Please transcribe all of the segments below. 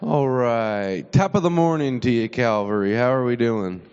All right. Top of the morning to you, Calvary. How are we doing?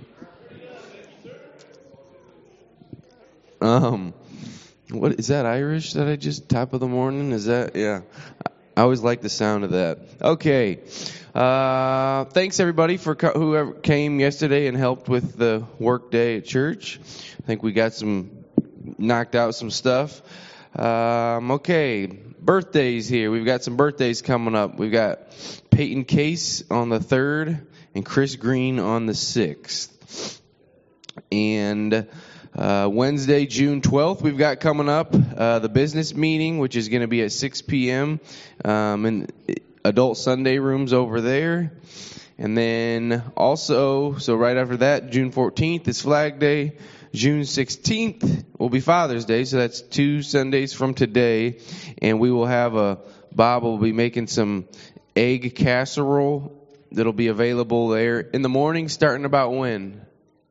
What is that Irish that I just top of the morning? Is that yeah? I always like the sound of that. Okay. Thanks everybody for whoever came yesterday and helped with the work day at church. I think we got knocked out some stuff. Okay. Birthdays here. We've got some birthdays coming up. We've got Peyton Case on the 3rd and Chris Green on the 6th. And Wednesday, June 12th, we've got coming up the business meeting, which is going to be at 6 p.m. In adult Sunday rooms over there. And then also, so right after that, June 14th is Flag Day. June 16th will be Father's Day, so that's 2 Sundays from today. And we will have Bob will be making some egg casserole that'll be available there in the morning, starting about when?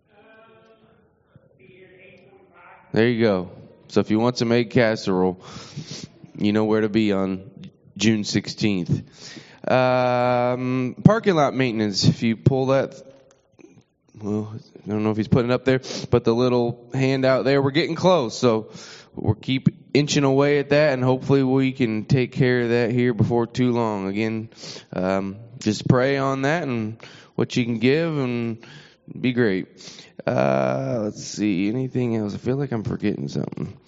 There you go. So if you want some egg casserole, you know where to be on June 16th. Parking lot maintenance, if you pull that, well, I don't know if he's putting it up there, but the little handout there, we're getting close. So we'll keep inching away at that, and hopefully we can take care of that here before too long. Again, just pray on that and what you can give, and be great. Let's see, anything else? I feel like I'm forgetting something.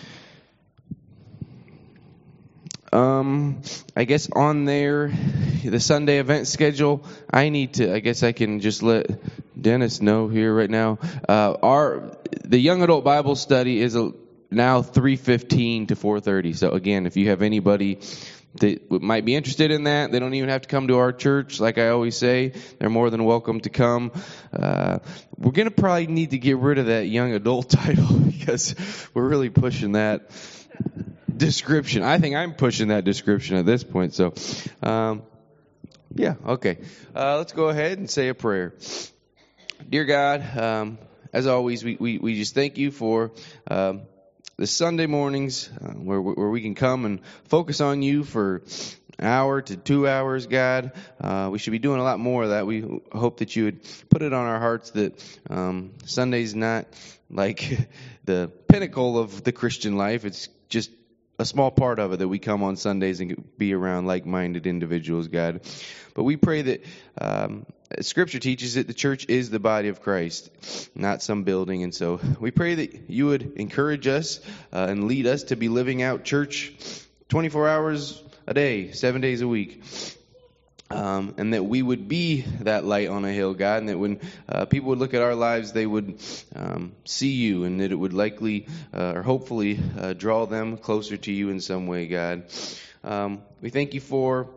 I guess on there, the Sunday event schedule, I guess I can just let Dennis know here right now. The Young Adult Bible Study is now 3:15 to 4:30. So again, if you have anybody that might be interested in that, they don't even have to come to our church. Like I always say, they're more than welcome to come. We're going to probably need to get rid of that young adult title because we're really pushing that description. I think I'm pushing that description at this point. So, yeah, okay. Let's go ahead and say a prayer. Dear God, as always, we just thank you for the Sunday mornings where we can come and focus on you for an hour to 2 hours, God. We should be doing a lot more of that. We hope that you would put it on our hearts that Sunday's not like the pinnacle of the Christian life. It's just a small part of it that we come on Sundays and be around like-minded individuals, God. But we pray that Scripture teaches that the church is the body of Christ, not some building. And so we pray that you would encourage us and lead us to be living out church 24 hours a day, 7 days a week. And that we would be that light on a hill, God, and that when people would look at our lives, they would see you, and that it would likely or hopefully draw them closer to you in some way, God. We thank you for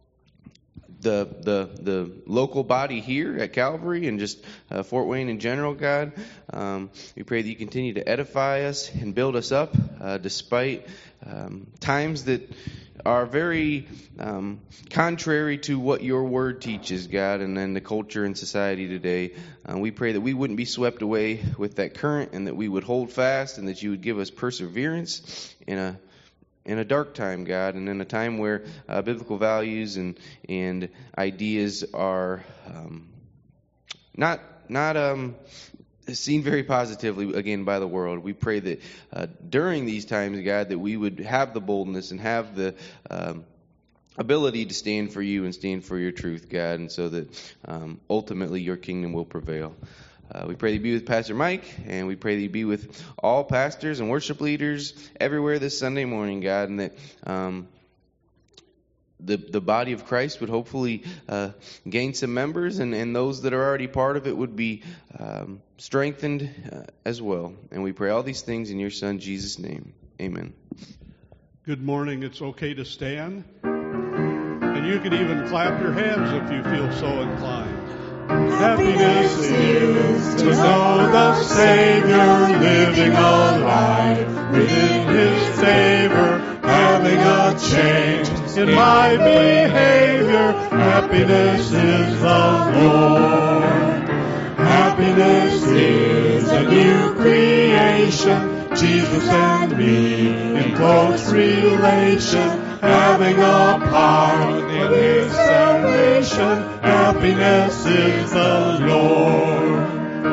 the local body here at Calvary and just Fort Wayne in general, God. We pray that you continue to edify us and build us up despite times that are very contrary to what your word teaches, God, and then the culture and society today. We pray that we wouldn't be swept away with that current, and that we would hold fast, and that you would give us perseverance in a dark time, God, and in a time where biblical values and ideas are not seen very positively, again, by the world. We pray that during these times, God, that we would have the boldness and have the ability to stand for you and stand for your truth, God, and so that ultimately your kingdom will prevail. We pray that you be with Pastor Mike, and we pray that you be with all pastors and worship leaders everywhere this Sunday morning, God, and that the body of Christ would hopefully gain some members, and those that are already part of it would be strengthened as well. And we pray all these things in your Son, Jesus' name. Amen. Good morning. It's okay to stand. And you can even clap your hands if you feel so inclined. Happiness is to know the Savior living a life within His favor, having a change in my behavior. Happiness is the Lord. Happiness is a new creation, Jesus and me in close relation. having a part in His salvation. Happiness is the Lord.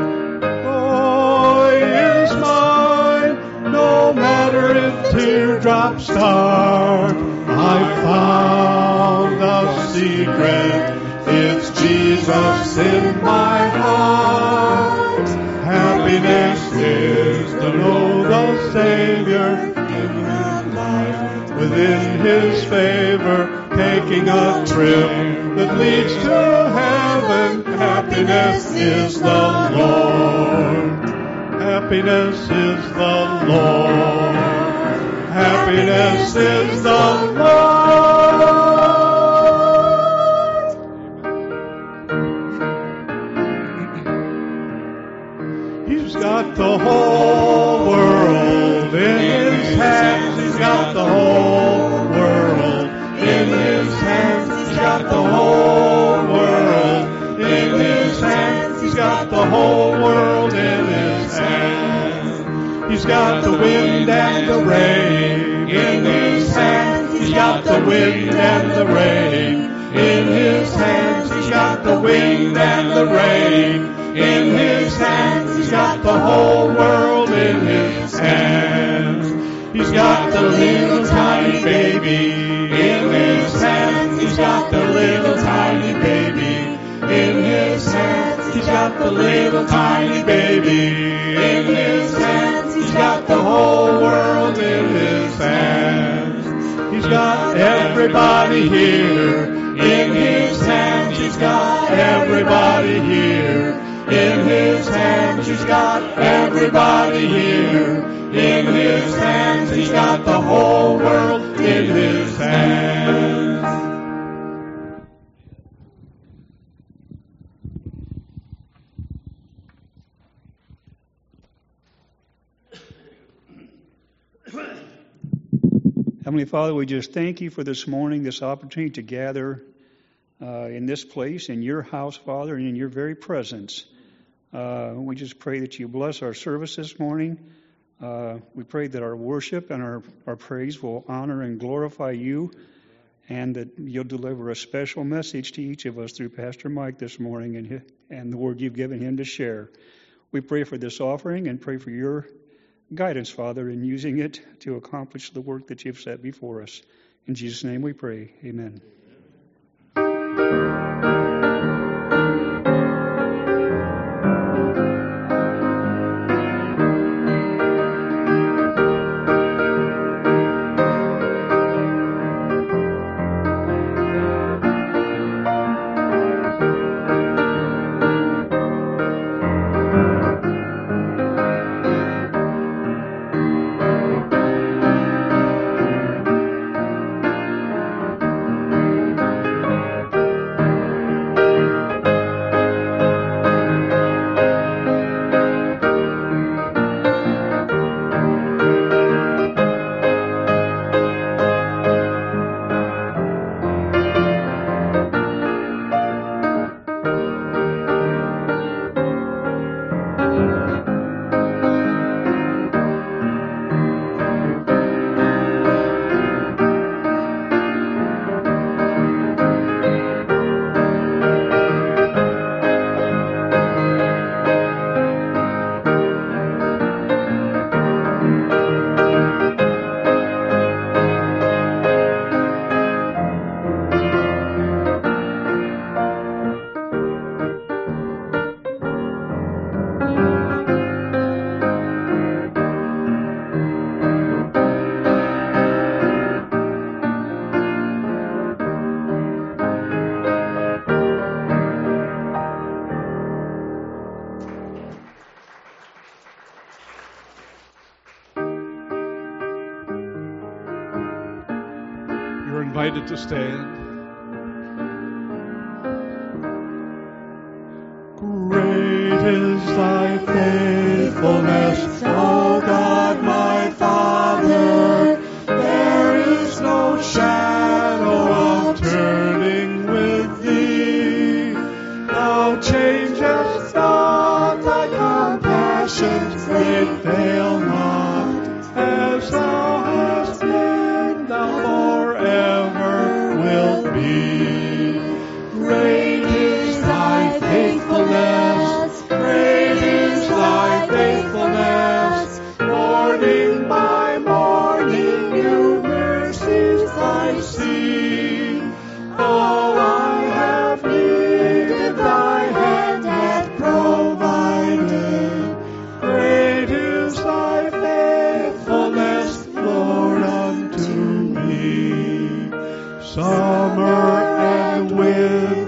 Oh, He is mine, no matter if teardrops start. I found a secret, it's Jesus in my heart. Happiness is to know the Savior in my life. Within His favor, taking a trip that leads to heaven. Happiness is the Lord. Happiness is the Lord. Happiness is the Lord. He's got the whole world in His hands. He's got the whole world in His hands. He's got the whole world in His hands. He's got the whole world in His hands. He's got the wind and the rain in His hands. He's got the wind and the rain in His hands. He's got the wind and the rain in His hands. He's got the whole world in His hands. He's got the little tiny baby in His hands. He's got the little tiny baby in His hands. He's got the little tiny baby in His hands. He's got the whole world in His hands. He's got everybody here in His hands. He's got everybody here in His hands. He's got everybody here in His hands. He's got the whole world in His hands. Heavenly Father, we just thank You for this morning, this opportunity to gather in this place, in Your house, Father, and in Your very presence. We just pray that You bless our service this morning. We pray that our worship and our praise will honor and glorify You, and that You'll deliver a special message to each of us through Pastor Mike this morning and the word You've given him to share. We pray for this offering and pray for Your guidance, Father, in using it to accomplish the work that You've set before us. In Jesus' name we pray. Amen. Invited to stand. Great is Thy faithfulness, O God my Father. There is no shadow of turning with Thee. Thou changest not, Thy compassions, they fail not. As Thou hast been, Thou forever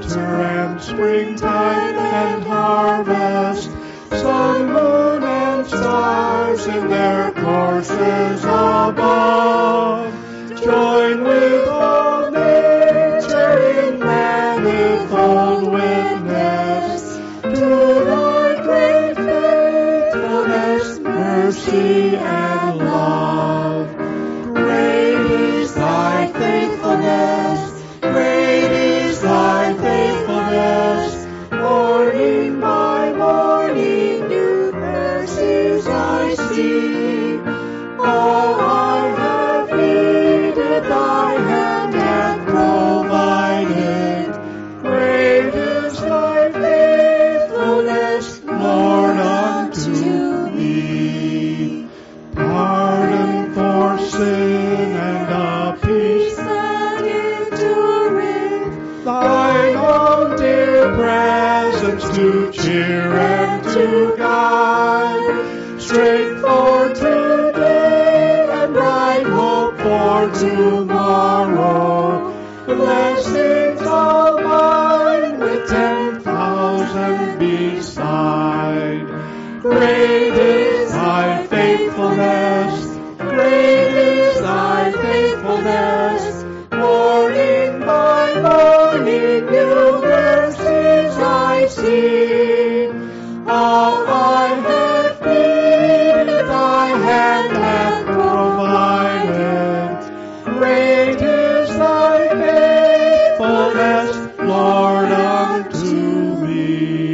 winter and springtime and harvest, sun, moon, and stars in their courses above. Join with all nature in manifold witness to thy great faithfulness, mercy, and love. Great is thy faithfulness, great is thy faithfulness. Morning by morning, new mercies I see. All I have needed, thy hand hath provided. Great is thy faithfulness, Lord, unto me. Pardon for sin and a peace that endureth, thine own dear presence to cheer and to guide, strength for today and bright hope for tomorrow, blessings all mine with 10,000 beside. Great is thy faithfulness, great is thy faithfulness. Morning by morning, new mercies I see. All I have needed, thy hand hath provided. Great is thy faithfulness, Lord, unto me.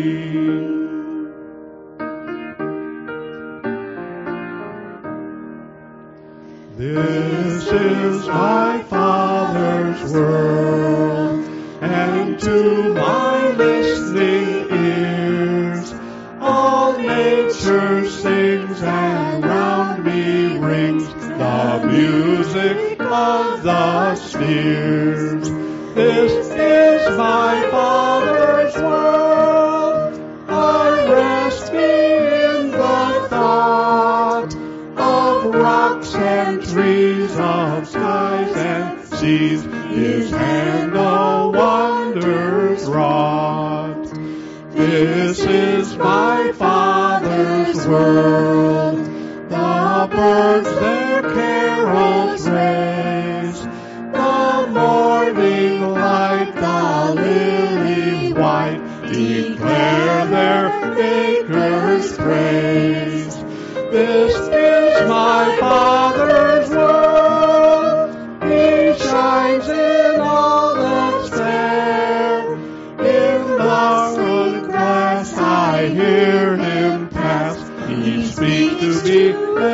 This is my Father's world, and to my listening ears all nature sings, and round me rings the music of the spheres. This is my Father's world, I rest me in the thought of rocks and trees, of skies and seas, his hand a wonders wrought. This is my Father's world, the birds their carols raise, the morning light, the lily white, declare their Maker's praise. This is my Father's world, he shines in all that's fair. In the rugged grass I hear him pass, he speaks to me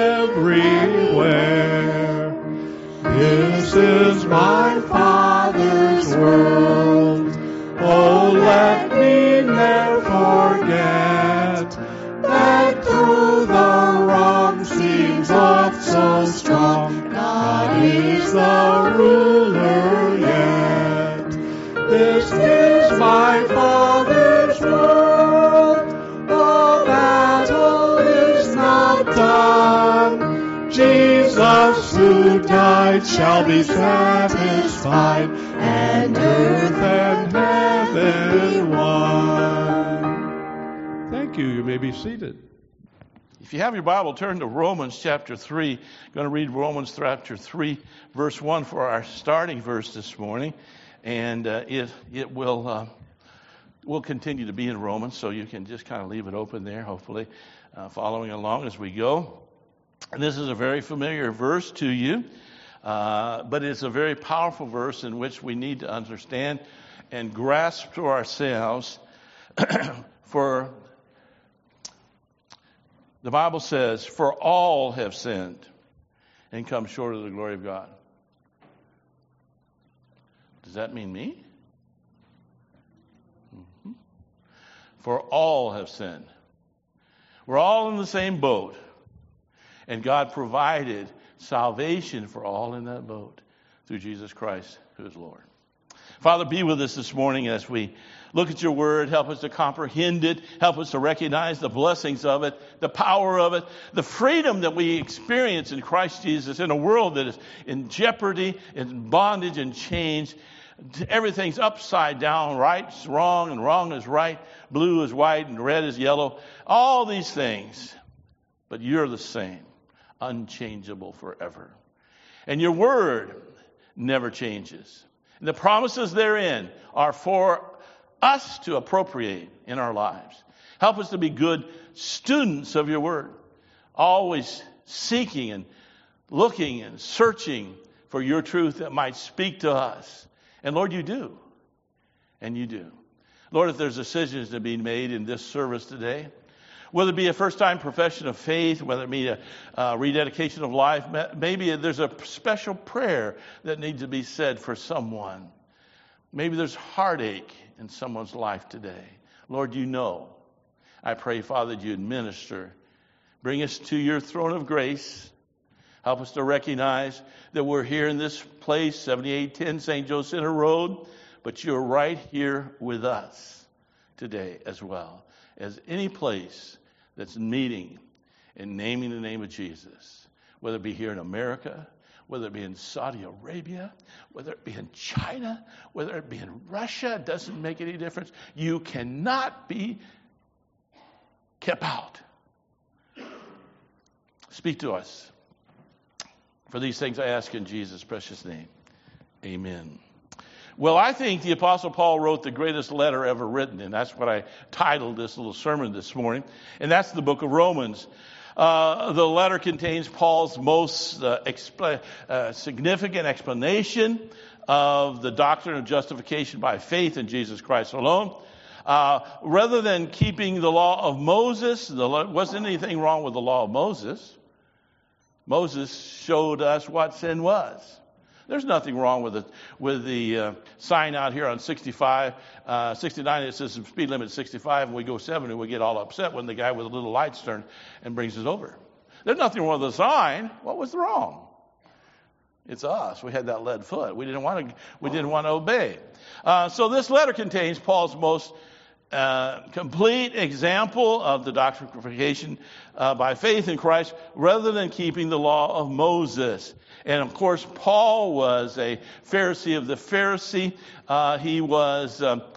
everywhere. This is my Father's world, oh let me never forget that through the wrong seems oft so strong, God is the ruler yet. This is my Father's world, the battle is not done. Jesus who died shall be satisfied, and earth and heaven won. Thank you. You may be seated. If you have your Bible, turn to Romans chapter 3. I'm going to read Romans chapter 3, verse 1 for our starting verse this morning. And it will continue to be in Romans, so you can just kind of leave it open there, hopefully, following along as we go. And this is a very familiar verse to you, but it's a very powerful verse in which we need to understand and grasp to ourselves. For the Bible says, for all have sinned and come short of the glory of God. Does that mean me? Mm-hmm. For all have sinned. We're all in the same boat. And God provided salvation for all in that boat through Jesus Christ, who is Lord. Father, be with us this morning as we look at your word. Help us to comprehend it. Help us to recognize the blessings of it, the power of it, the freedom that we experience in Christ Jesus in a world that is in jeopardy, in bondage and change. Everything's upside down. Right's wrong and wrong is right. Blue is white and red is yellow. All these things. But you're the same. Unchangeable forever. And your word never changes. And the promises therein are for us to appropriate in our lives. Help us to be good students of your word. Always seeking and looking and searching for your truth that might speak to us. And Lord, you do. And you do. Lord, if there's decisions to be made in this service today, whether it be a first-time profession of faith, whether it be a rededication of life, maybe there's a special prayer that needs to be said for someone. Maybe there's heartache in someone's life today. Lord, you know. I pray, Father, that you administer. Bring us to your throne of grace. Help us to recognize that we're here in this place, 7810 St. Joe Center Road, but you're right here with us today as well as any place that's meeting and naming the name of Jesus, whether it be here in America, whether it be in Saudi Arabia, whether it be in China, whether it be in Russia, it doesn't make any difference. You cannot be kept out. Speak to us. For these things I ask in Jesus' precious name. Amen. Well, I think the Apostle Paul wrote the greatest letter ever written, and that's what I titled this little sermon this morning, and that's the book of Romans. The letter contains Paul's most significant explanation of the doctrine of justification by faith in Jesus Christ alone. Rather than keeping the law of Moses, there wasn't anything wrong with the law of Moses. Moses showed us what sin was. There's nothing wrong with the sign out here on 69. It says the speed limit is 65, and we go 70. We get all upset when the guy with the little lights turn and brings us over. There's nothing wrong with the sign. What was wrong? It's us. We had that lead foot. We didn't want to obey. So this letter contains Paul's most complete example of the doctrine of justification by faith in Christ, rather than keeping the law of Moses. And of course, Paul was a Pharisee of the Pharisee. He was of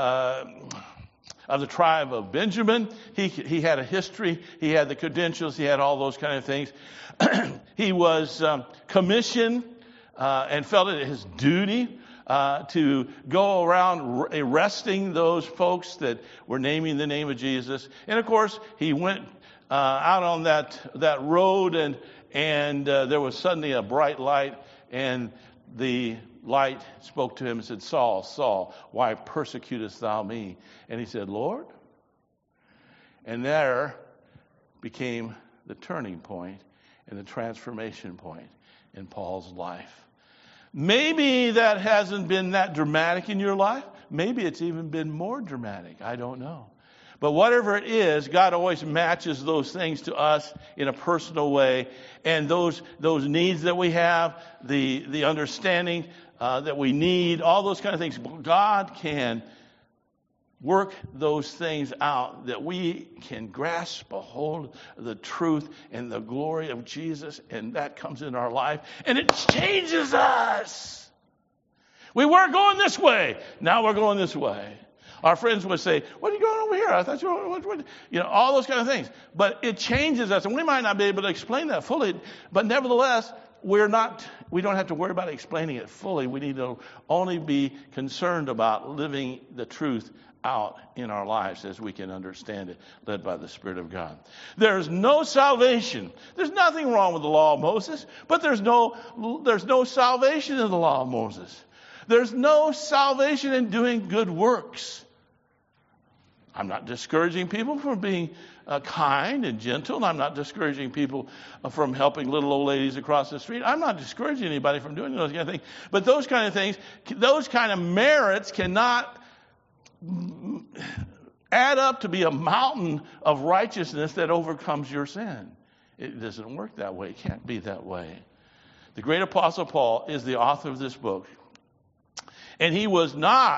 the tribe of Benjamin. He had a history. He had the credentials. He had all those kind of things. He was commissioned and felt it his duty to go around arresting those folks that were naming the name of Jesus. And of course, he went out on that road, and there was suddenly a bright light, and the light spoke to him and said, "Saul, Saul, why persecutest thou me?" And he said, "Lord." And there became the turning point and the transformation point in Paul's life. Maybe that hasn't been that dramatic in your life. Maybe it's even been more dramatic. I don't know. But whatever it is, God always matches those things to us in a personal way. And those needs that we have, the understanding that we need, all those kind of things, God can work those things out that we can grasp a hold of the truth and the glory of Jesus, and that comes in our life, and it changes us. We weren't going this way. Now we're going this way. Our friends would say, "What are you going over here? I thought you were," all those kind of things. But it changes us, and we might not be able to explain that fully, but nevertheless, we don't have to worry about explaining it fully. We need to only be concerned about living the truth out in our lives as we can understand it, led by the Spirit of God. There's no salvation. There's nothing wrong with the law of Moses, but there's no salvation in the law of Moses. There's no salvation in doing good works. I'm not discouraging people from being kind and gentle. I'm not discouraging people from helping little old ladies across the street. I'm not discouraging anybody from doing those kind of things. But those kind of things, those kind of merits cannot add up to be a mountain of righteousness that overcomes your sin. It doesn't work that way. It can't be that way. The great apostle Paul is the author of this book. And he was not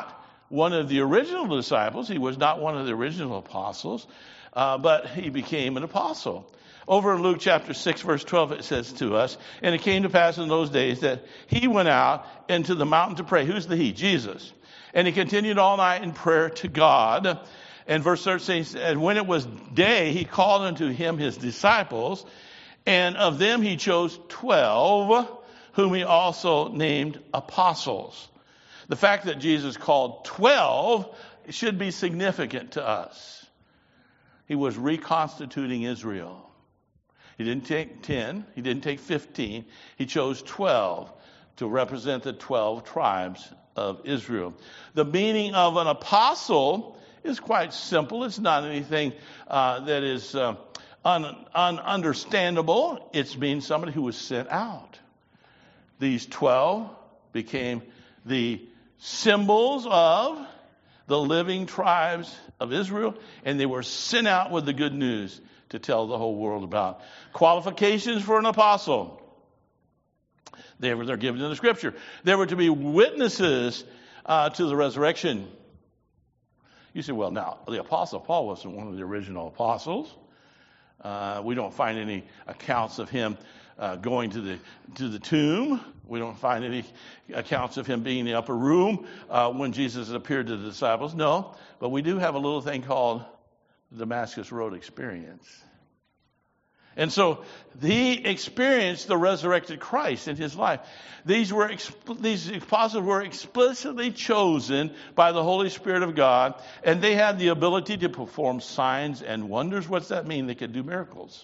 one of the original disciples. He was not one of the original apostles, but he became an apostle. Over in Luke chapter 6, verse 12, it says to us, and it came to pass in those days that he went out into the mountain to pray. Who's the he? Jesus. And he continued all night in prayer to God. And verse 13 says, and when it was day, he called unto him his disciples, and of them he chose 12, whom he also named apostles. The fact that Jesus called 12 should be significant to us. He was reconstituting Israel. He didn't take 10. He didn't take 15. He chose 12 to represent the 12 tribes of Israel. The meaning of an apostle is quite simple. It's not anything that is ununderstandable. It means somebody who was sent out. These 12 became the symbols of the living tribes of Israel, and they were sent out with the good news to tell the whole world about. Qualifications for an apostle. They're given in the scripture. They were to be witnesses to the resurrection. You say, well, now, the apostle Paul wasn't one of the original apostles. We don't find any accounts of him going to the tomb. We don't find any accounts of him being in the upper room when Jesus appeared to the disciples. No, but we do have a little thing called the Damascus Road experience. And so he experienced the resurrected Christ in his life. These apostles were explicitly chosen by the Holy Spirit of God, and they had the ability to perform signs and wonders. What's that mean? They could do miracles.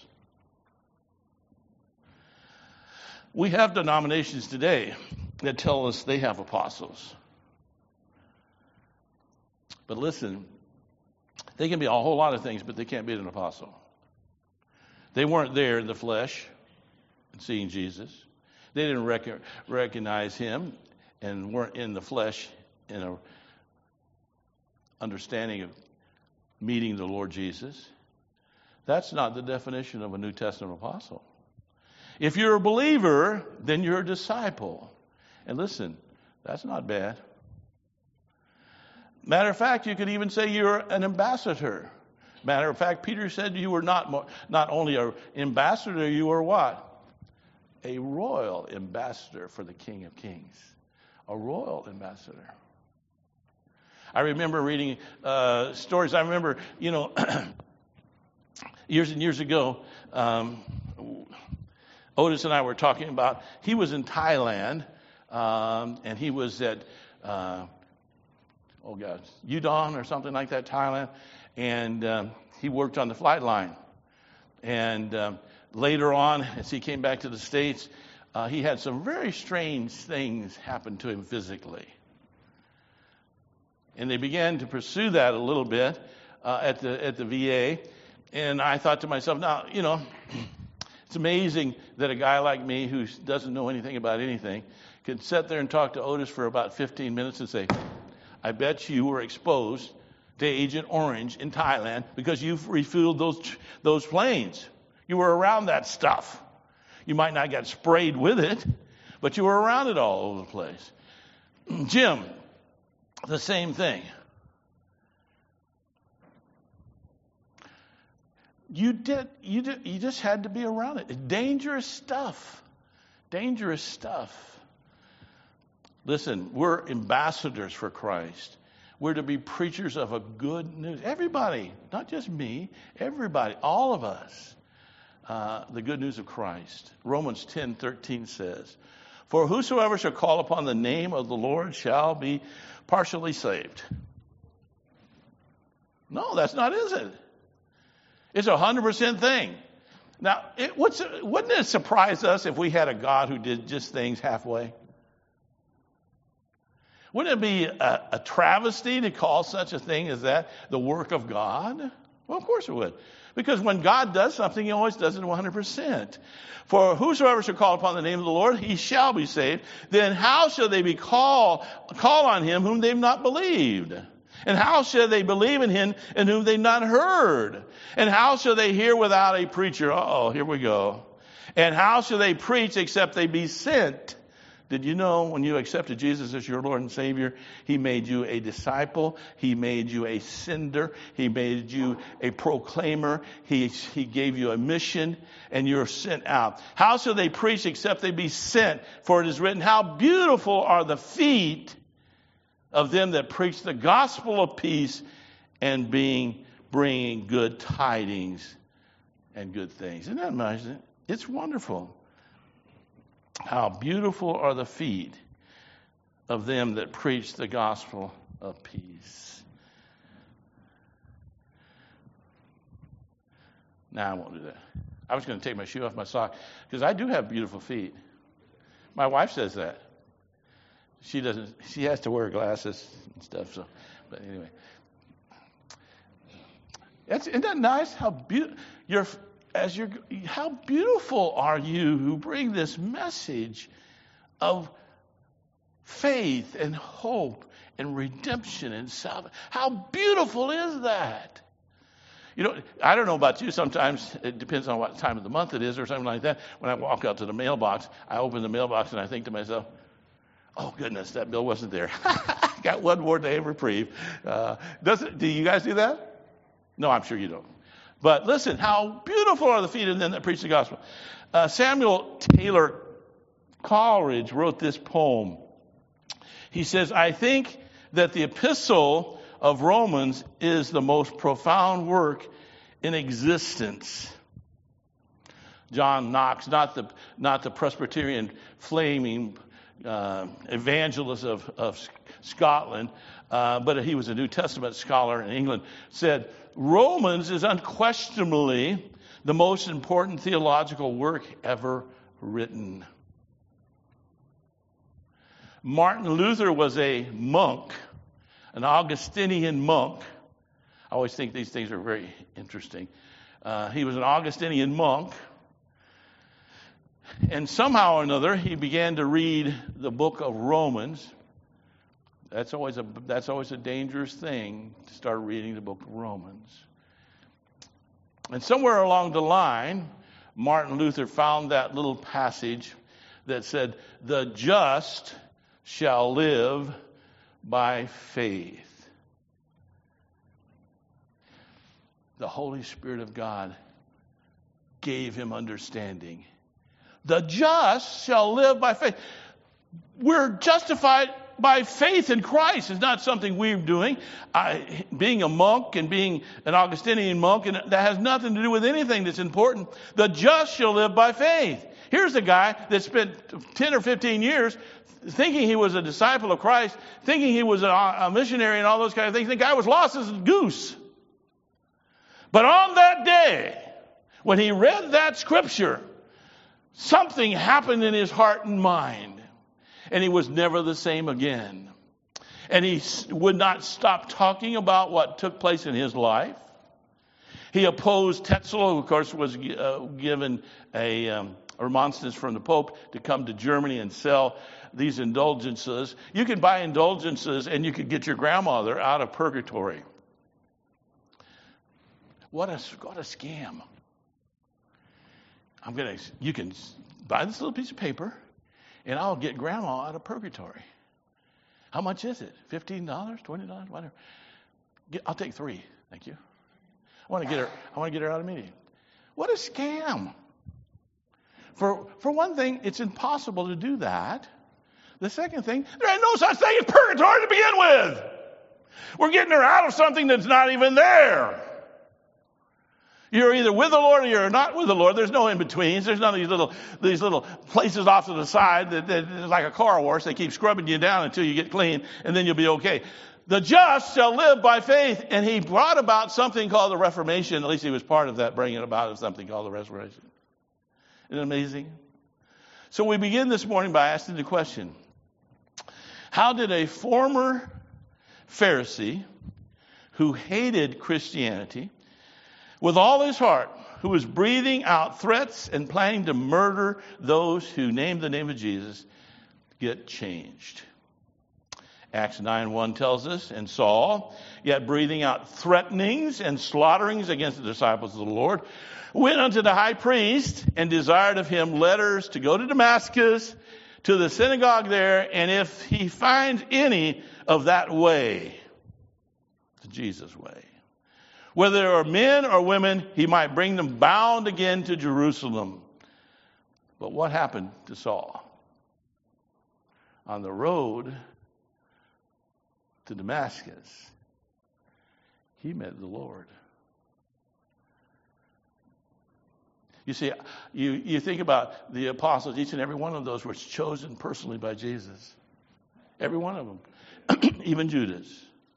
We have denominations today that tell us they have apostles. But listen, they can be a whole lot of things, but they can't be an apostle. They weren't there in the flesh and seeing Jesus. They didn't recognize him and weren't in the flesh in a understanding of meeting the Lord Jesus. That's not the definition of a New Testament apostle. If you're a believer, then you're a disciple. And listen, that's not bad. Matter of fact, you could even say you're an ambassador. Matter of fact, Peter said you were not only an ambassador, you were what? A royal ambassador for the King of Kings. A royal ambassador. I remember reading stories. I remember, years and years ago, Otis and I were talking about, he was in Thailand, and he was at, Udon or something like that, Thailand, and he worked on the flight line. And later on, as he came back to the States, he had some very strange things happen to him physically. And they began to pursue that a little bit at the VA. And I thought to myself, now, it's amazing that a guy like me who doesn't know anything about anything could sit there and talk to Otis for about 15 minutes and say, I bet you were exposed to Agent Orange in Thailand because you've refueled those planes. You were around that stuff. You might not get sprayed with it, but you were around it all over the place. Jim, the same thing. You just had to be around it. Dangerous stuff. Dangerous stuff. Listen, we're ambassadors for Christ. We're to be preachers of a good news. Everybody, not just me, everybody, all of us. The good news of Christ. Romans 10:13 says, for whosoever shall call upon the name of the Lord shall be partially saved. No, that's not, is it? It's 100% thing. Now, wouldn't it surprise us if we had a God who did just things halfway? Wouldn't it be a travesty to call such a thing as that the work of God? Well, of course it would. Because when God does something, he always does it 100%. For whosoever shall call upon the name of the Lord, he shall be saved. Then how shall they call on him whom they've not believed? And how shall they believe in him in whom they've not heard? And how shall they hear without a preacher? Uh-oh, here we go. And how shall they preach except they be sent? Did you know when you accepted Jesus as your Lord and Savior, He made you a disciple, He made you a sender, He made you a proclaimer, He gave you a mission, and you're sent out. How shall they preach except they be sent? For it is written, how beautiful are the feet of them that preach the gospel of peace and bringing good tidings and good things. Isn't that amazing? It's wonderful. How beautiful are the feet of them that preach the gospel of peace. Now I won't do that. I was going to take my shoe off my sock because I do have beautiful feet. My wife says that. She doesn't. She has to wear glasses and stuff. So, but anyway, isn't that nice? How beautiful how beautiful are you who bring this message of faith and hope and redemption and salvation. How beautiful is that? You know, I don't know about you. Sometimes it depends on what time of the month it is or something like that. When I walk out to the mailbox, I open the mailbox and I think to myself, oh, goodness, that bill wasn't there. Got one more day of reprieve. Do you guys do that? No, I'm sure you don't. But listen, how beautiful are the feet of them that preach the gospel. Samuel Taylor Coleridge wrote this poem. He says, I think that the epistle of Romans is the most profound work in existence. John Knox, not the Presbyterian flaming evangelist of Scotland, but he was a New Testament scholar in England, said, Romans is unquestionably the most important theological work ever written. Martin Luther was a monk, an Augustinian monk. I always think these things are very interesting. He was an Augustinian monk. And somehow or another, he began to read the book of Romans. That's always a dangerous thing to start reading the book of Romans. And somewhere along the line, Martin Luther found that little passage that said, the just shall live by faith. The Holy Spirit of God gave him understanding. The just shall live by faith. We're justified by faith in Christ. It's not something we're doing. Being a monk and being an Augustinian monk, and that has nothing to do with anything that's important. The just shall live by faith. Here's a guy that spent 10 or 15 years thinking he was a disciple of Christ, thinking he was a missionary and all those kind of things. The guy was lost as a goose. But on that day, when he read that scripture, something happened in his heart and mind. And he was never the same again. And he would not stop talking about what took place in his life. He opposed Tetzel, who of course was given a remonstrance from the Pope to come to Germany and sell these indulgences. You can buy indulgences and you could get your grandmother out of purgatory. What a scam. You can buy this little piece of paper and I'll get grandma out of purgatory. How much is it? $15? $20? Whatever. I'll take 3. Thank you. I want to get her out immediately. What a scam. For one thing, it's impossible to do that. The second thing, there ain't no such thing as purgatory to begin with. We're getting her out of something that's not even there. You're either with the Lord or you're not with the Lord. There's no in-betweens. There's none of these little places off to the side that like a car wash. They keep scrubbing you down until you get clean, and then you'll be okay. The just shall live by faith. And he brought about something called the Reformation. At least he was part of that, bringing about something called the Restoration. Isn't it amazing? So we begin this morning by asking the question, how did a former Pharisee who hated Christianity with all his heart, who was breathing out threats and planning to murder those who named the name of Jesus, get changed? Acts 9:1 tells us, and Saul, yet breathing out threatenings and slaughterings against the disciples of the Lord, went unto the high priest and desired of him letters to go to Damascus, to the synagogue there, and if he finds any of that way, the Jesus way, whether they are men or women, he might bring them bound again to Jerusalem. But what happened to Saul? On the road to Damascus, he met the Lord. You see, you think about the apostles, each and every one of those was chosen personally by Jesus. Every one of them. Even Judas.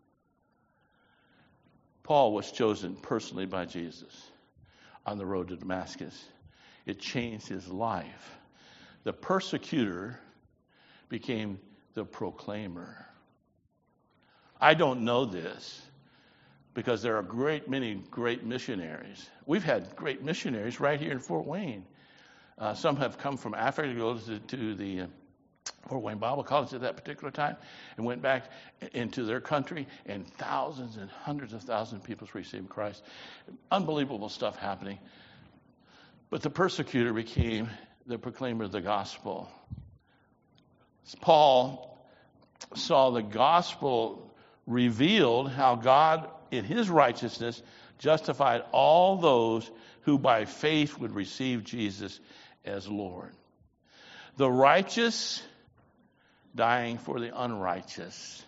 Paul was chosen personally by Jesus on the road to Damascus. It changed his life. The persecutor became the proclaimer. I don't know this because there are many great missionaries. We've had great missionaries right here in Fort Wayne. Some have come from Africa to go to the Fort Wayne Bible College at that particular time and went back into their country, and thousands and hundreds of thousands of people received Christ. Unbelievable stuff happening. But the persecutor became the proclaimer of the gospel. Paul saw the gospel revealed how God, in his righteousness, justified all those who by faith would receive Jesus as Lord. The righteous dying for the unrighteous.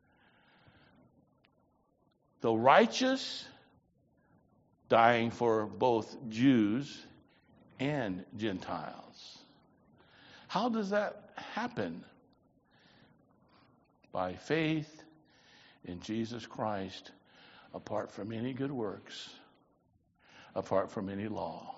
The righteous dying for both Jews and Gentiles. How does that happen? By faith in Jesus Christ, apart from any good works, apart from any law.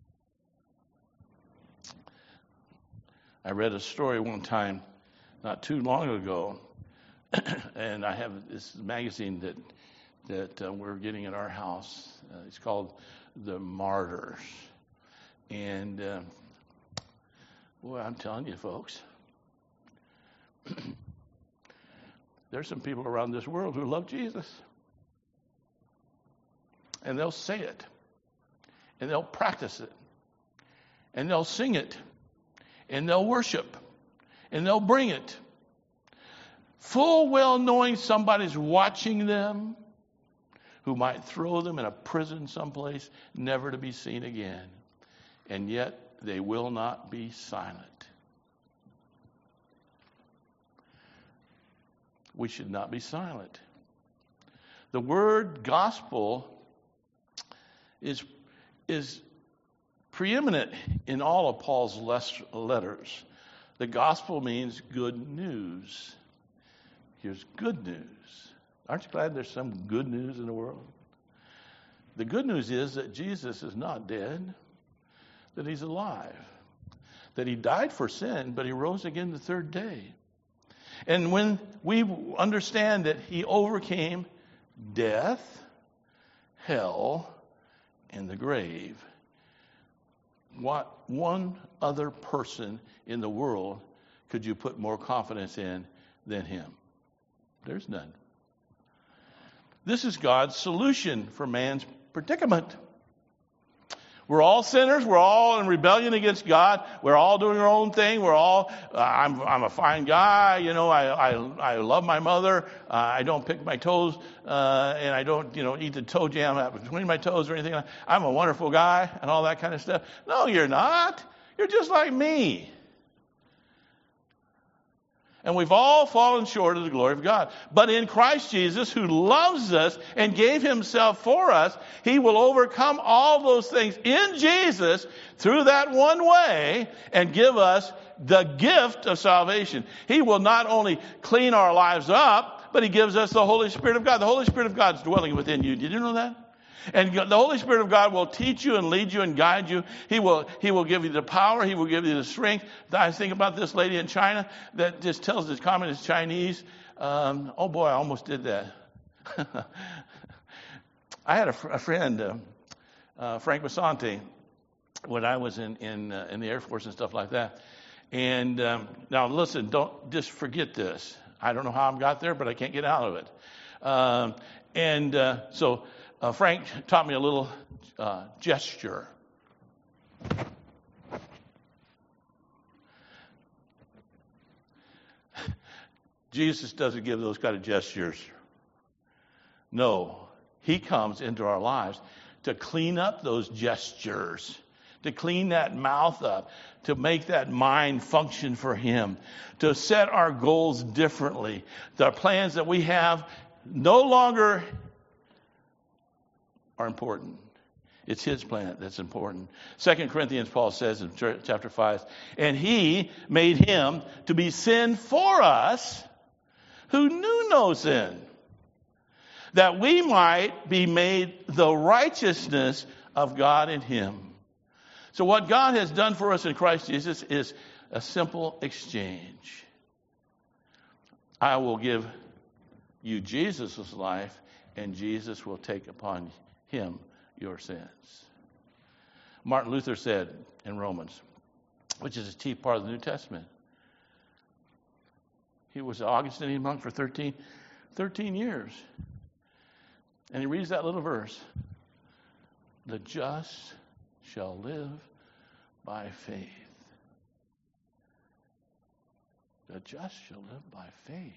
I read a story one time, not too long ago, and I have this magazine that we're getting at our house. It's called The Martyrs. And, boy, I'm telling you, folks, there's some people around this world who love Jesus. And they'll say it. And they'll practice it. And they'll sing it. And they'll worship. And they'll bring it. Full well knowing somebody's watching them who might throw them in a prison someplace, never to be seen again. And yet they will not be silent. We should not be silent. The word gospel is preeminent in all of Paul's letters. The gospel means good news. Here's good news. Aren't you glad there's some good news in the world? The good news is that Jesus is not dead, that he's alive, that he died for sin, but he rose again the third day. And when we understand that he overcame death, hell, and the grave, what one other person in the world could you put more confidence in than him? There's none. This is God's solution for man's predicament. We're all sinners. We're all in rebellion against God. We're all doing our own thing. We're all, I'm a fine guy. You know, I love my mother. I don't pick my toes, and I don't, eat the toe jam out between my toes or anything. I'm a wonderful guy and all that kind of stuff. No, you're not. You're just like me. And we've all fallen short of the glory of God. But in Christ Jesus, who loves us and gave himself for us, he will overcome all those things in Jesus through that one way and give us the gift of salvation. He will not only clean our lives up, but he gives us the Holy Spirit of God. The Holy Spirit of God is dwelling within you. Did you know that? And the Holy Spirit of God will teach you and lead you and guide you. He will give you the power. He will give you the strength. I think about this lady in China that just tells this communist Chinese. Oh boy, I almost did that. I had a friend, Frank Basante, when I was in the Air Force and stuff like that. And now listen, don't just forget this. I don't know how I got there, but I can't get out of it. So Frank taught me a little gesture. Jesus doesn't give those kind of gestures. No, he comes into our lives to clean up those gestures, to clean that mouth up, to make that mind function for him, to set our goals differently. The plans that we have no longer are important. It's his plan that's important. 2 Corinthians, Paul says in chapter 5, and he made him to be sin for us who knew no sin, that we might be made the righteousness of God in him. So what God has done for us in Christ Jesus is a simple exchange. I will give you Jesus' life, and Jesus will take upon him your sins. Martin Luther said in Romans, which is a chief part of the New Testament. He was an Augustinian monk for 13 years. And he reads that little verse. The just shall live by faith. The just shall live by faith.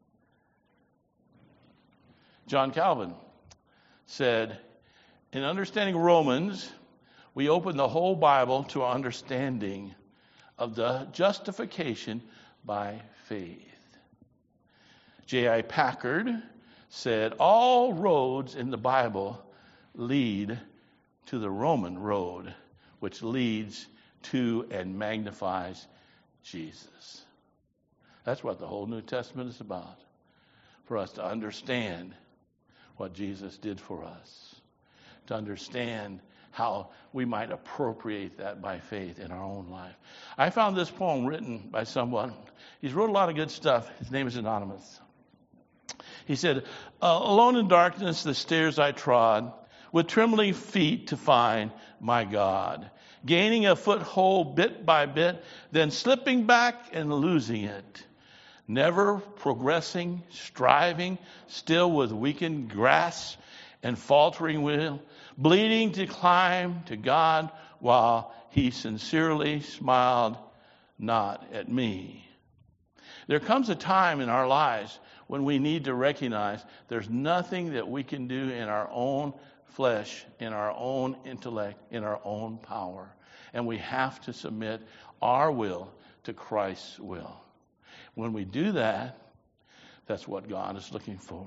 John Calvin said, in understanding Romans, we open the whole Bible to our understanding of the justification by faith. J.I. Packard said, all roads in the Bible lead to the Roman road, which leads to and magnifies Jesus. That's what the whole New Testament is about, for us to understand what Jesus did for us, to understand how we might appropriate that by faith in our own life. I found this poem written by someone. He's wrote a lot of good stuff. His name is Anonymous. He said, alone in darkness the stairs I trod, with trembling feet to find my God, gaining a foothold bit by bit, then slipping back and losing it, never progressing, striving, still with weakened grasp and faltering will, bleeding to climb to God while he sincerely smiled not at me. There comes a time in our lives when we need to recognize there's nothing that we can do in our own flesh, in our own intellect, in our own power. And we have to submit our will to Christ's will. When we do that, that's what God is looking for.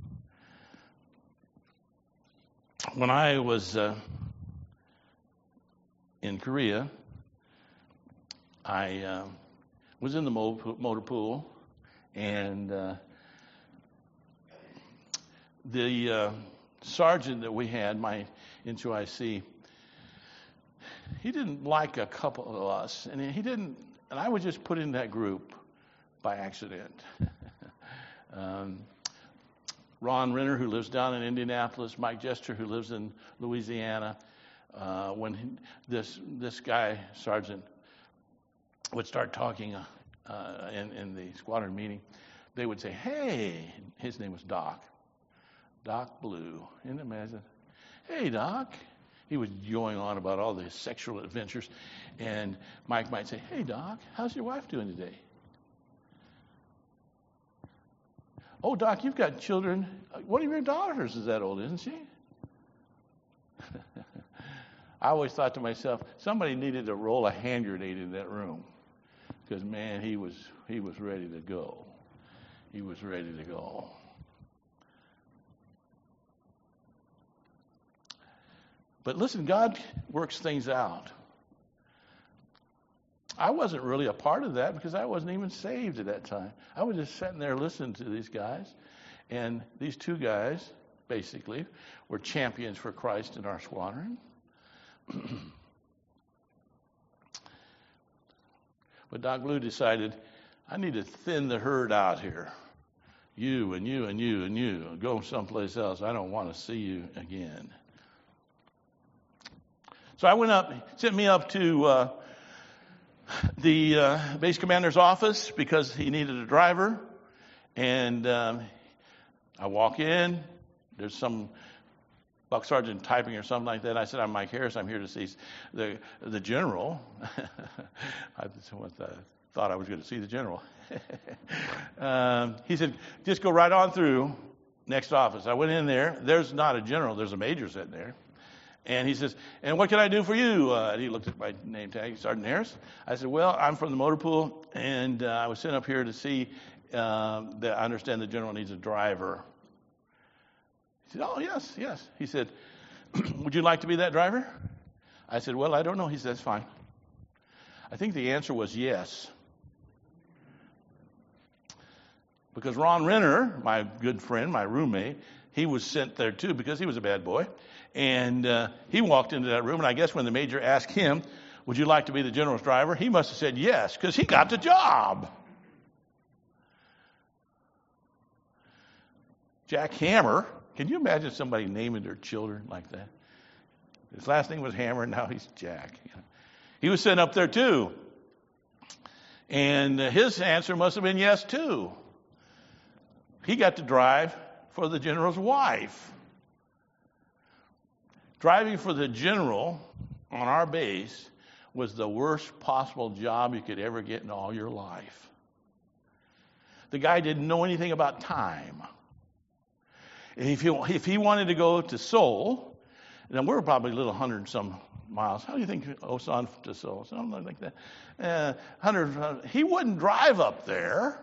When I was in Korea, I was in the motor pool, and the sergeant that we had, my NCOIC, he didn't like a couple of us, and I was just put in that group by accident. Ron Renner, who lives down in Indianapolis, Mike Jester, who lives in Louisiana, when this guy, Sergeant, would start talking in the squadron meeting, they would say, hey, his name was Doc Blue. Isn't it amazing? Hey, Doc. He was going on about all the sexual adventures, and Mike might say, hey, Doc, how's your wife doing today? Oh, Doc, you've got children. One of your daughters is that old, isn't she? I always thought to myself, somebody needed to roll a hand grenade in that room, because, man, he was ready to go. He was ready to go. But listen, God works things out. I wasn't really a part of that because I wasn't even saved at that time. I was just sitting there listening to these guys. And these two guys, basically, were champions for Christ in our squadron. But Doc Blue decided, I need to thin the herd out here. You and you and you and you. Go someplace else. I don't want to see you again. So I went up, sent me up to the base commander's office because he needed a driver. And I walk in. There's some buck sergeant typing or something like that. I said, I'm Mike Harris. I'm here to see the general. I just want the thought I was going to see the general. He said, just go right on through next office. I went in there. There's not a general. There's a major sitting there. And he says, and what can I do for you? And he looked at my name tag, Sergeant Harris. I said, well, I'm from the motor pool, and I was sent up here to see that I understand the general needs a driver. He said, oh, yes. He said, would you like to be that driver? I said, well, I don't know. He said, that's fine. I think the answer was yes. Because Ron Renner, my good friend, my roommate, he was sent there too because he was a bad boy. And he walked into that room, and I guess when the major asked him, would you like to be the general's driver? He must have said yes, because he got the job. Jack Hammer. Can you imagine somebody naming their children like that? His last name was Hammer, and now he's Jack. He was sent up there too. And his answer must have been yes too. He got to drive for the general's wife. Driving for the general on our base was the worst possible job you could ever get in all your life. The guy didn't know anything about time. If he wanted to go to Seoul, then we're probably a little 100-some miles. How do you think Osan to Seoul? Something like that. 100. He wouldn't drive up there.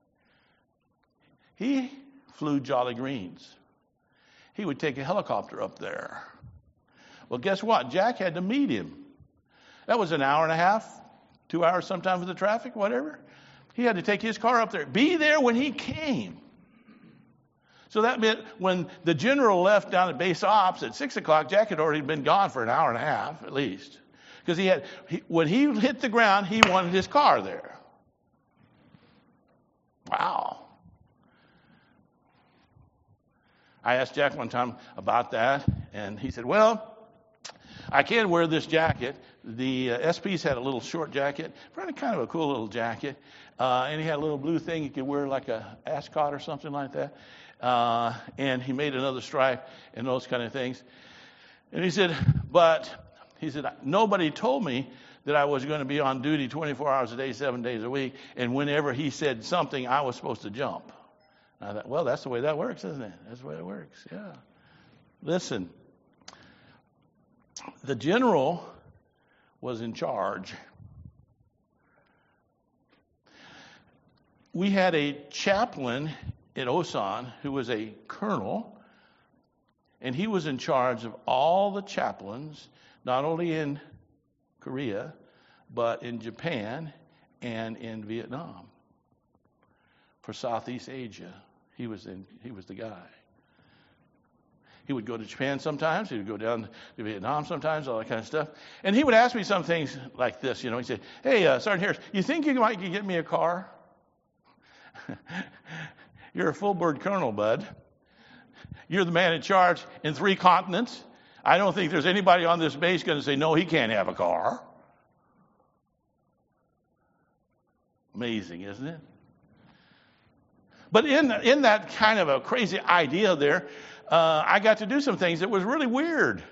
He flew Jolly Greens. He would take a helicopter up there. Well, guess what? Jack had to meet him. That was an hour and a half, 2 hours sometimes with the traffic, whatever. He had to take his car up there. Be there when he came. So that meant when the general left down at base ops at 6 o'clock, Jack had already been gone for an hour and a half at least. Because when he hit the ground, he wanted his car there. Wow. I asked Jack one time about that, and he said, well, I can wear this jacket. The SPs had a little short jacket, kind of a cool little jacket, and he had a little blue thing you could wear like a ascot or something like that. And he made another stripe and those kind of things. And he said, nobody told me that I was going to be on duty 24 hours a day, 7 days a week, and whenever he said something, I was supposed to jump. And I thought, well, that's the way that works, isn't it? That's the way it works, yeah. Listen, the general was in charge. We had a chaplain at Osan who was a colonel, and he was in charge of all the chaplains, not only in Korea, but in Japan and in Vietnam. For Southeast Asia, he was the guy. He would go to Japan sometimes. He would go down to Vietnam sometimes, all that kind of stuff. And he would ask me some things like this. He'd say, hey, Sergeant Harris, you think you might get me a car? You're a full-bird colonel, bud. You're the man in charge in 3 continents. I don't think there's anybody on this base going to say, no, he can't have a car. Amazing, isn't it? But in that kind of a crazy idea there, I got to do some things that was really weird.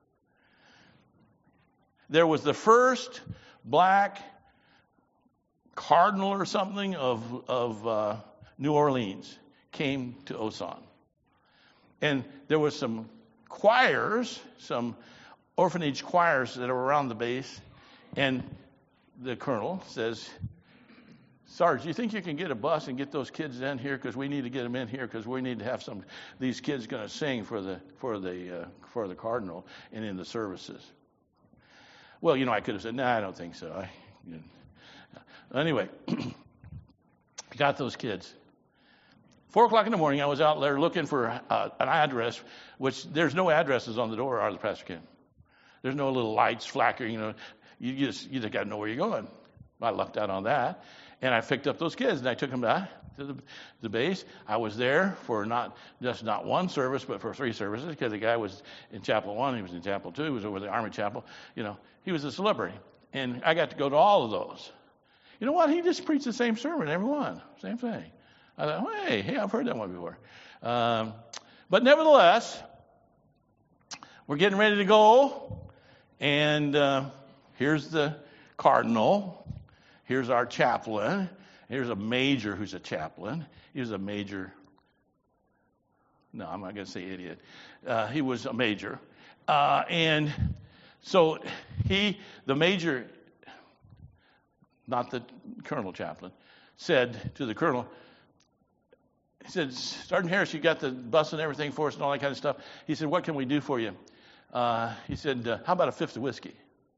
There was the first black cardinal or something of New Orleans came to Osan. And there was some choirs, some orphanage choirs that are around the base. And the colonel says, Sarge, do you think you can get a bus and get those kids in here? Because we need to get them in here because we need to have these kids going to sing for the cardinal and in the services. Well, I could have said, no, I don't think so. Anyway, got those kids. 4 o'clock in the morning, I was out there looking for an address, which there's no addresses on the door out of the pastor camp. There's no little lights flickering. You just got to know where you're going. I lucked out on that. And I picked up those kids, and I took them back to the base. I was there for not one service, but for 3 services, because the guy was in Chapel 1, he was in Chapel 2, he was over the Army Chapel. He was a celebrity. And I got to go to all of those. You know what? He just preached the same sermon, every one. Same thing. I thought, hey, I've heard that one before. But nevertheless, we're getting ready to go. And here's the cardinal. Here's our chaplain. Here's a major who's a chaplain. He was a major. No, I'm not going to say idiot. He was a major. And so the major, not the colonel chaplain, said to the colonel, he said, Sergeant Harris, you got the bus and everything for us and all that kind of stuff. He said, what can we do for you? He said, how about a fifth of whiskey?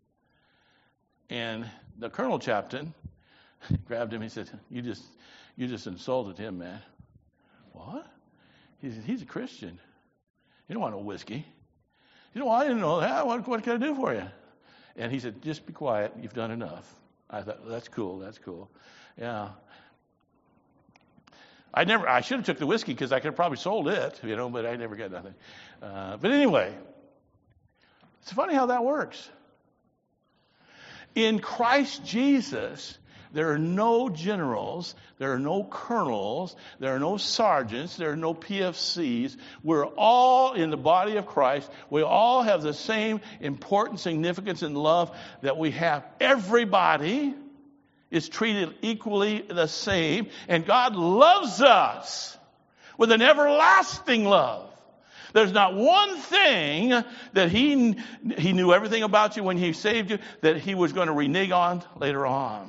And the colonel chaplain grabbed him. He said, you just insulted him, man. What? He said, he's a Christian. You don't want no whiskey. You know, I didn't know that. What can I do for you? And he said, just be quiet. You've done enough. I thought, that's cool. That's cool. Yeah. I should have took the whiskey because I could have probably sold it, but I never got nothing. But anyway, it's funny how that works. In Christ Jesus, there are no generals, there are no colonels, there are no sergeants, there are no PFCs. We're all in the body of Christ. We all have the same important significance and love that we have. Everybody is treated equally the same, and God loves us with an everlasting love. There's not one thing that he knew everything about you when he saved you that he was going to renege on later on.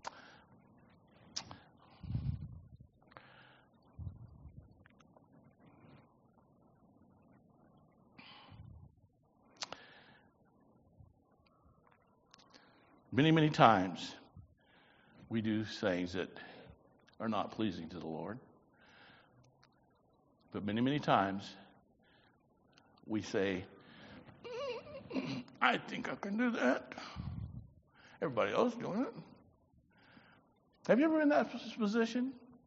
Many, many times we do things that are not pleasing to the Lord. But many, many times we say, I think I can do that. Everybody else doing it. Have you ever been in that position?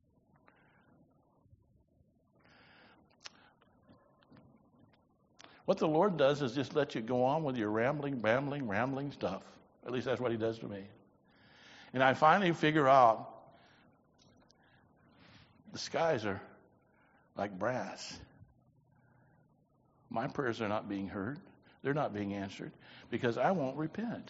What the Lord does is just let you go on with your rambling stuff. At least that's what he does to me. And I finally figure out the skies are like brass. My prayers are not being heard. They're not being answered because I won't repent.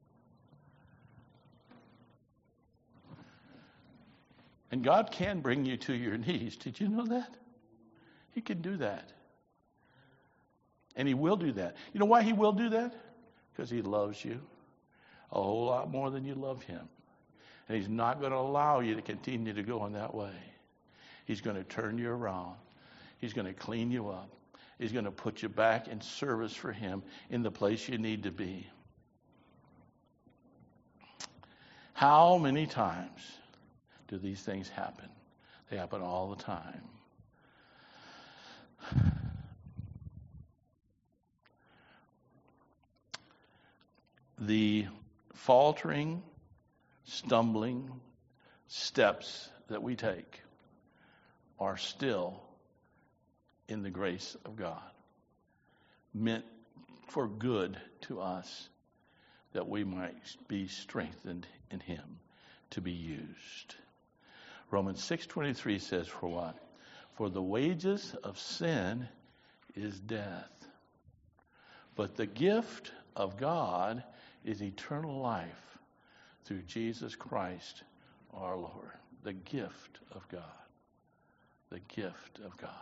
And God can bring you to your knees. Did you know that? He can do that. And he will do that. You know why he will do that? Because he loves you a whole lot more than you love him. And he's not going to allow you to continue to go in that way. He's going to turn you around. He's going to clean you up. He's going to put you back in service for him in the place you need to be. How many times do these things happen? They happen all the time. The faltering, stumbling steps that we take are still in the grace of God, meant for good to us, that we might be strengthened in him to be used. Romans 6:23 says, for what? For the wages of sin is death, but the gift of God is eternal life through Jesus Christ our Lord. The gift of God. The gift of God.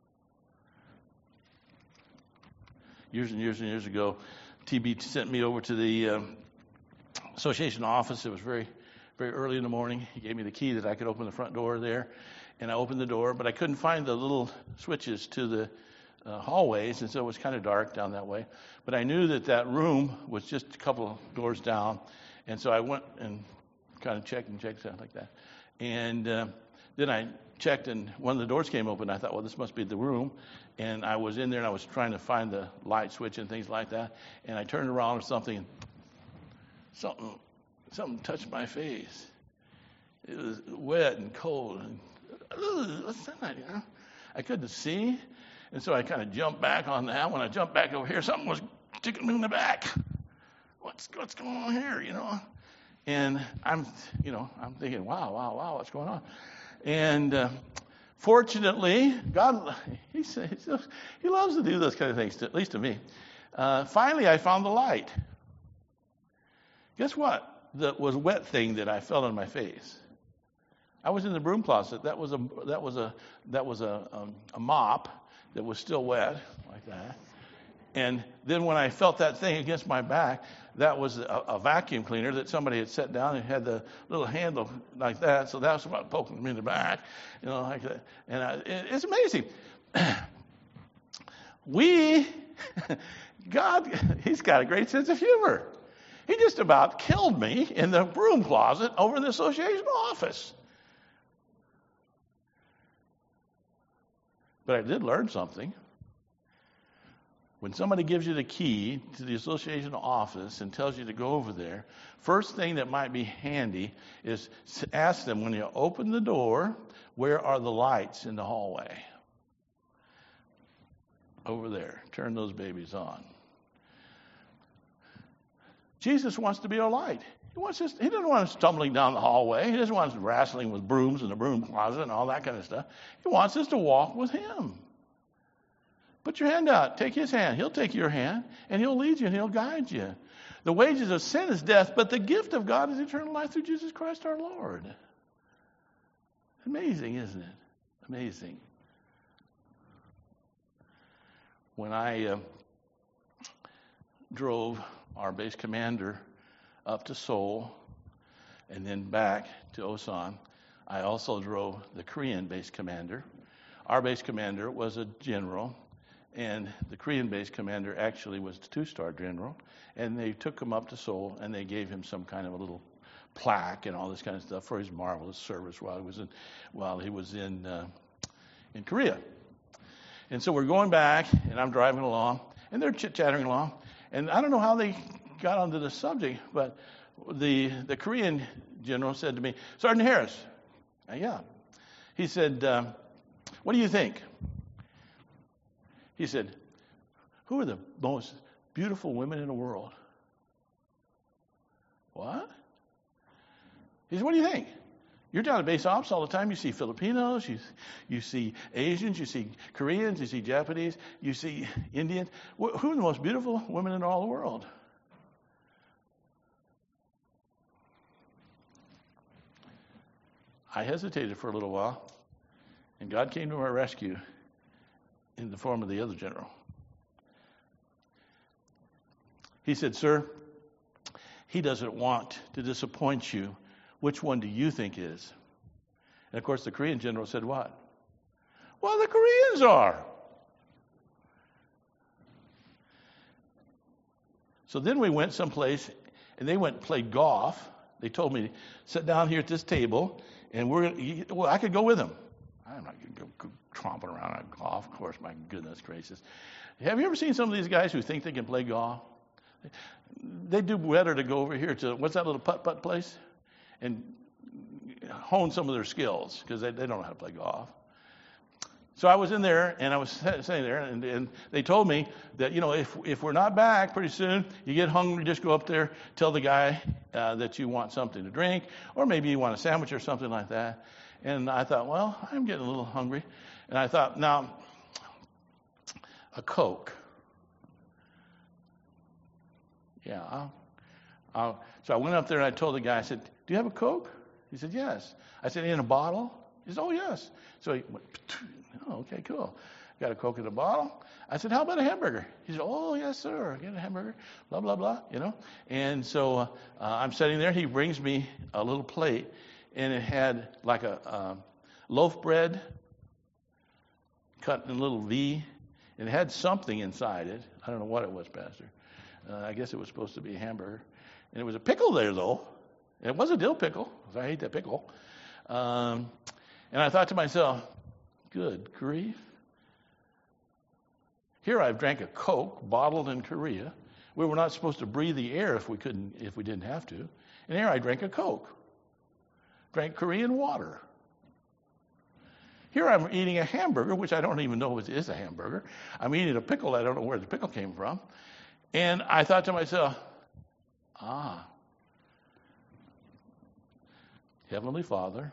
Years and years and years ago, TB sent me over to the association office. It was very, very early in the morning. He gave me the key that I could open the front door there. And I opened the door, but I couldn't find the little switches to the hallways, and so it was kind of dark down that way. But I knew that room was just a couple of doors down, and so I went and kind of checked something like that. And then I checked, and one of the doors came open. I thought, well, this must be the room. And I was in there, and I was trying to find the light switch and things like that. And I turned around or something, and something touched my face. It was wet and cold. And, what's that? You know? I couldn't see. And so I kind of jumped back on that. When I jumped back over here, something was tickling me in the back. What's going on here, you know? And I'm thinking, wow, what's going on? And fortunately, God, he loves to do those kind of things, at least to me. Finally, I found the light. Guess what? that was wet thing that I felt on my face. I was in the broom closet. That was a mop that was still wet like that. And then when I felt that thing against my back, that was a vacuum cleaner that somebody had set down and had the little handle like that. So that was about poking me in the back, like that. And it's amazing. God, He's got a great sense of humor. He just about killed me in the broom closet over in the association office. But I did learn something. When somebody gives you the key to the association office and tells you to go over there, first thing that might be handy is ask them, when you open the door, where are the lights in the hallway? Over there. Turn those babies on. Jesus wants to be our light. He doesn't want us stumbling down the hallway. He doesn't want us wrestling with brooms in the broom closet and all that kind of stuff. He wants us to walk with Him. Put your hand out. Take His hand. He'll take your hand, and He'll lead you, and He'll guide you. The wages of sin is death, but the gift of God is eternal life through Jesus Christ our Lord. Amazing, isn't it? Amazing. When I drove our base commander up to Seoul and then back to Osan, I also drove the Korean base commander. Our base commander was a general, and the Korean base commander actually was the 2-star general. And they took him up to Seoul, and they gave him some kind of a little plaque and all this kind of stuff for his marvelous service while he was in Korea. And so we're going back, and I'm driving along, and they're chit-chattering along. And I don't know how they got onto the subject, but the Korean general said to me, Sergeant Harris, yeah. He said, what do you think? He said, who are the most beautiful women in the world? What? He said, what do you think? You're down at base ops all the time. You see Filipinos, you see Asians, you see Koreans, you see Japanese, you see Indians. Who are the most beautiful women in all the world? I hesitated for a little while, and God came to our rescue in the form of the other general. He said, sir, He doesn't want to disappoint you. Which one do you think is? And of course, the Korean general said what? Well, the Koreans are. So then we went someplace, and they went and played golf. They told me, sit down here at this table, and I could go with them. I'm not going to go tromping around on golf, of course, my goodness gracious. Have you ever seen some of these guys who think they can play golf? They do better to go over here to, what's that little putt-putt place? And hone some of their skills, because they don't know how to play golf. So I was in there, and I was sitting there, and they told me that, if we're not back pretty soon, you get hungry, just go up there, tell the guy that you want something to drink, or maybe you want a sandwich or something like that. And I thought, well, I'm getting a little hungry. And I thought, now, a Coke. Yeah, so I went up there and I told the guy, I said, do you have a Coke? He said, yes. I said, in a bottle? He said, oh, yes. So he went, oh, okay, cool. Got a Coke in a bottle. I said, how about a hamburger? He said, oh, yes, sir. Get a hamburger, blah, blah, blah, And so I'm sitting there. He brings me a little plate, and it had like a loaf bread cut in a little V, and it had something inside it. I don't know what it was, Pastor. I guess it was supposed to be a hamburger. And it was a pickle there, though. And it was a dill pickle, because I hate that pickle. And I thought to myself, good grief. Here I've drank a Coke bottled in Korea. We were not supposed to breathe the air if we didn't have to. And here I drank a Coke. Drank Korean water. Here I'm eating a hamburger, which I don't even know if it is a hamburger. I'm eating a pickle. I don't know where the pickle came from. And I thought to myself, Heavenly Father,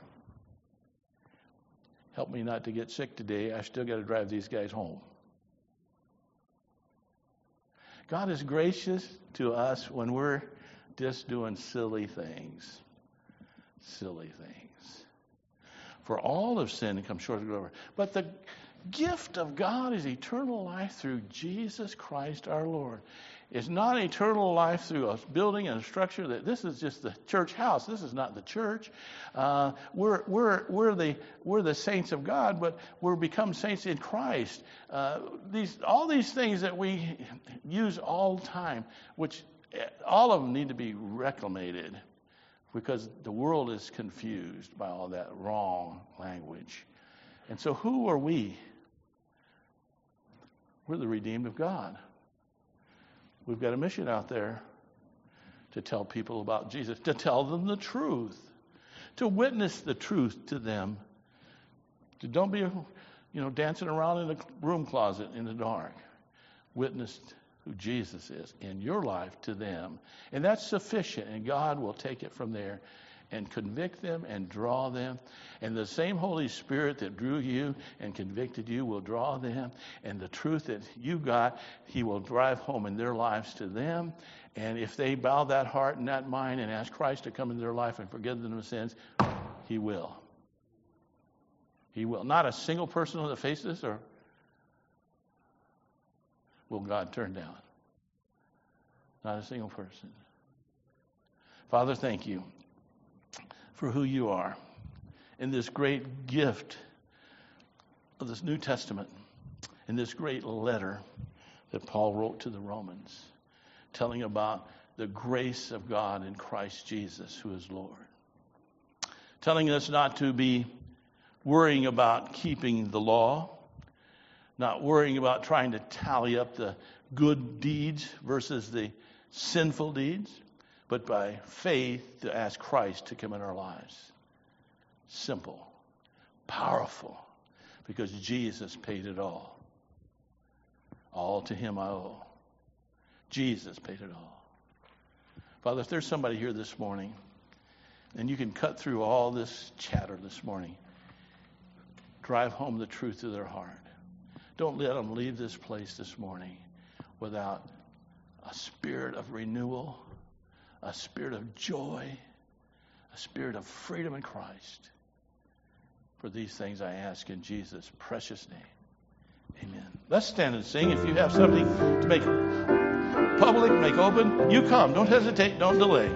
help me not to get sick today. I still got to drive these guys home. God is gracious to us when we're just doing silly things. Silly things. For all have sinned and come short of the glory. But the gift of God is eternal life through Jesus Christ our Lord. It's not eternal life through a building and a structure. That this is just the church house. This is not the church. We're the saints of God, but we're become saints in Christ. All these things that we use all the time, which all of them need to be reclamated, because the world is confused by all that wrong language. And so, who are we? We're the redeemed of God. We've got a mission out there to tell people about Jesus, to tell them the truth, to witness the truth to them. To don't be, dancing around in a room closet in the dark. Witness who Jesus is in your life to them. And that's sufficient, and God will take it from there and convict them and draw them. And the same Holy Spirit that drew you and convicted you will draw them. And the truth that you got, He will drive home in their lives to them. And if they bow that heart and that mind and ask Christ to come into their life and forgive them of sins, He will. He will. Not a single person on the face of this earth will God turn down. Not a single person. Father, thank you for who you are in this great gift of this New Testament, in this great letter that Paul wrote to the Romans, telling about the grace of God in Christ Jesus, who is Lord. Telling us not to be worrying about keeping the law, not worrying about trying to tally up the good deeds versus the sinful deeds, but by faith to ask Christ to come in our lives. Simple, powerful, because Jesus paid it all. All to Him I owe. Jesus paid it all. Father, if there's somebody here this morning, and you can cut through all this chatter this morning, drive home the truth to their heart. Don't let them leave this place this morning without a spirit of renewal, a spirit of joy, a spirit of freedom in Christ. For these things I ask in Jesus' precious name. Amen. Let's stand and sing. If you have something to make public, make open, you come. Don't hesitate. Don't delay.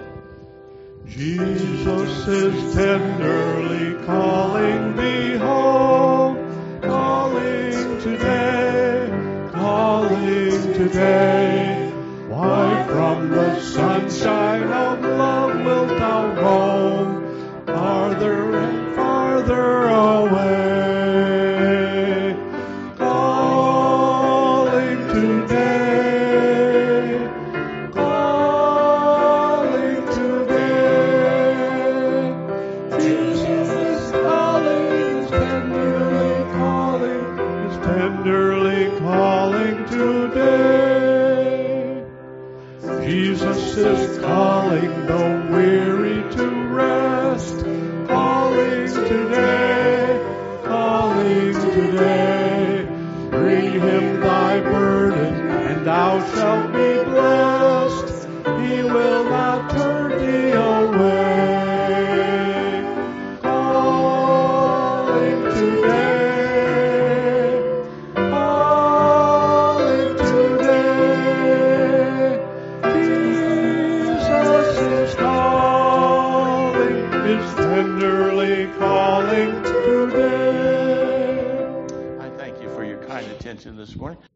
Jesus is tenderly calling me home, calling today, calling today. Why from the sunshine of love wilt thou roam, farther and farther away? Calling today, calling today. Jesus is calling, is tenderly calling today. Jesus is calling the weary to rest, calling today, calling today. Bring Him thy burden, and thou shalt be blessed. He will not turn thee away. Calling today, calling today. Jesus is calling, is tenderly calling today. I thank you for your kind attention this morning.